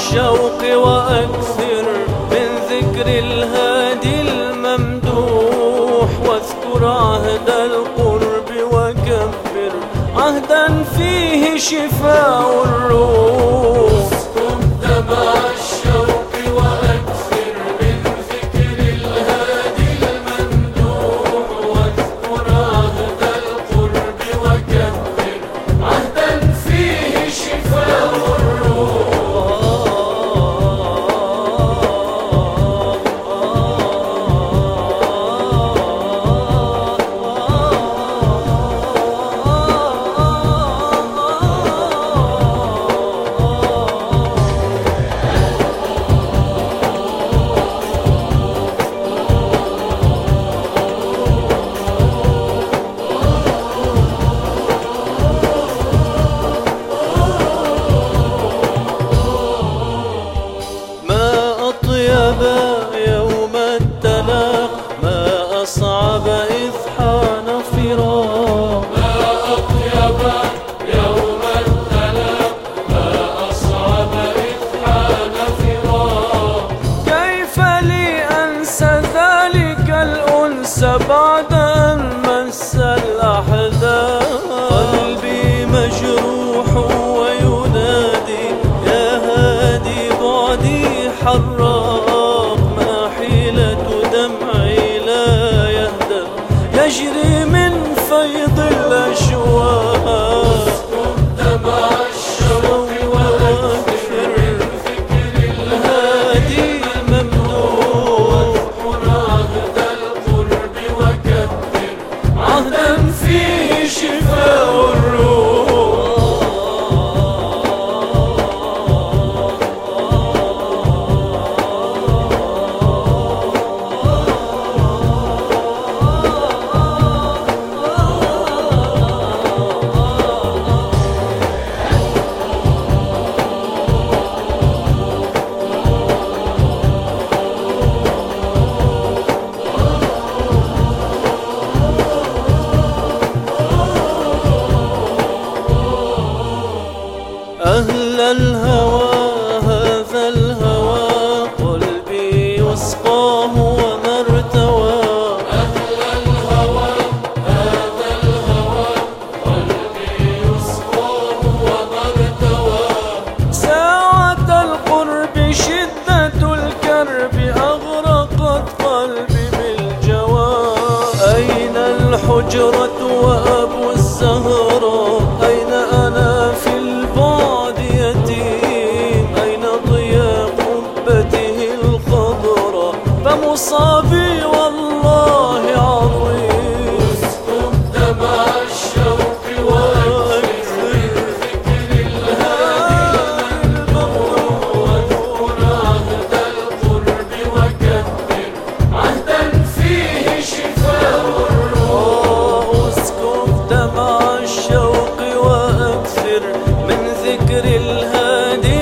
الشوق وأكثر من ذكر الهادي الممدوح، واذكر عهد القرب وكبر عهدا فيه شفاء الروح. اسكب دمع الشوق وأكثر من ذكر الهادي الممدوح، واذكر عهد القرب وكبر عهدا فيه شفاء الروح. يوم التلاق ما أصعب إذ حان فراق، ما أطيب يوم التلاق ما أصعب إذ حان فراق. كيف لي أنسى ذلك الأنس بعد أن مس الأحداث؟ قلبي مجروح وينادي يا هادي بعدي حراق، ما حيلة دمعي لا يهدأ يجري من فيض الأشواق. اسكب دمع الشوق وأكثر من ذكر الهادي الممدوح، واذكر عهد القرب وكبر عهدا فيه شفاء الروح. أهل الهوى هذا الهوى قلبي يسقاه وما ارتوى. أهل الهوى هذا الهوى قلبي يسقاه وما ارتوى. ساعة القرب شدة الكرب أغرقت قلبي بالجوى. أين الحجرة وأبو الزهراء؟ أين أنا في البعد يتيم؟ أين ضياء قبته الخضراء؟ فمصابي والله عظيم. اسكب دمع الشوق وأكثر من ذكر الهادي الممدوح، واذكر عهد القرب وكبر عهدا فيه شفاء الروح. اسكب دمع الشوق وأكثر من ذكر الهادي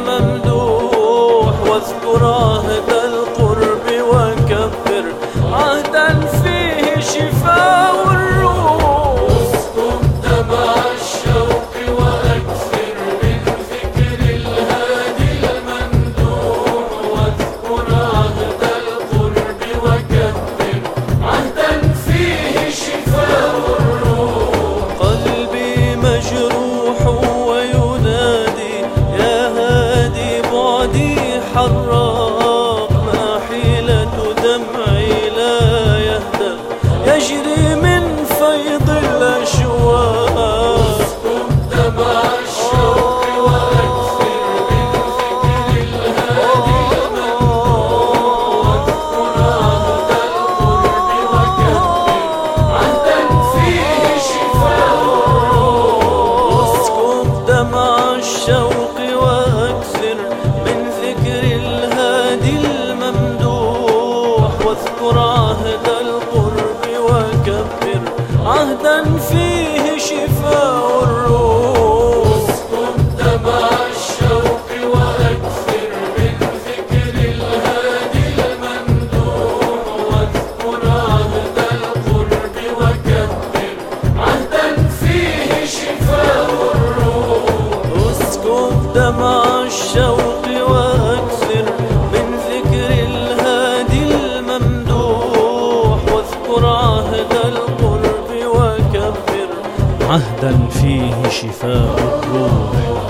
الممدوح، واذكر عهد القرب وكبر عهدا فيه شفاء الروح. اسكب دمع الشوق وأكثر من ذكر الهادي الممدوح، واذكر عهد القرب وكبر عهدا فيه شفاء الروح. قلبي مجروح وينادي يا هادي بعدي حراق، ما حيلة دمعي لا يهدأ يجري من فيض الأشواق. اسكب دمع الشوق وأكثر من ذكر الهادي الممدوح، واذكر عهد القرب وكبر عهدا فيه شفاء الروح. اسكب دمع الشوق وأكثر من ذكر الهادي الممدوح، واذكر عهد القرب وكبر عهدا فيه شفاء الروح.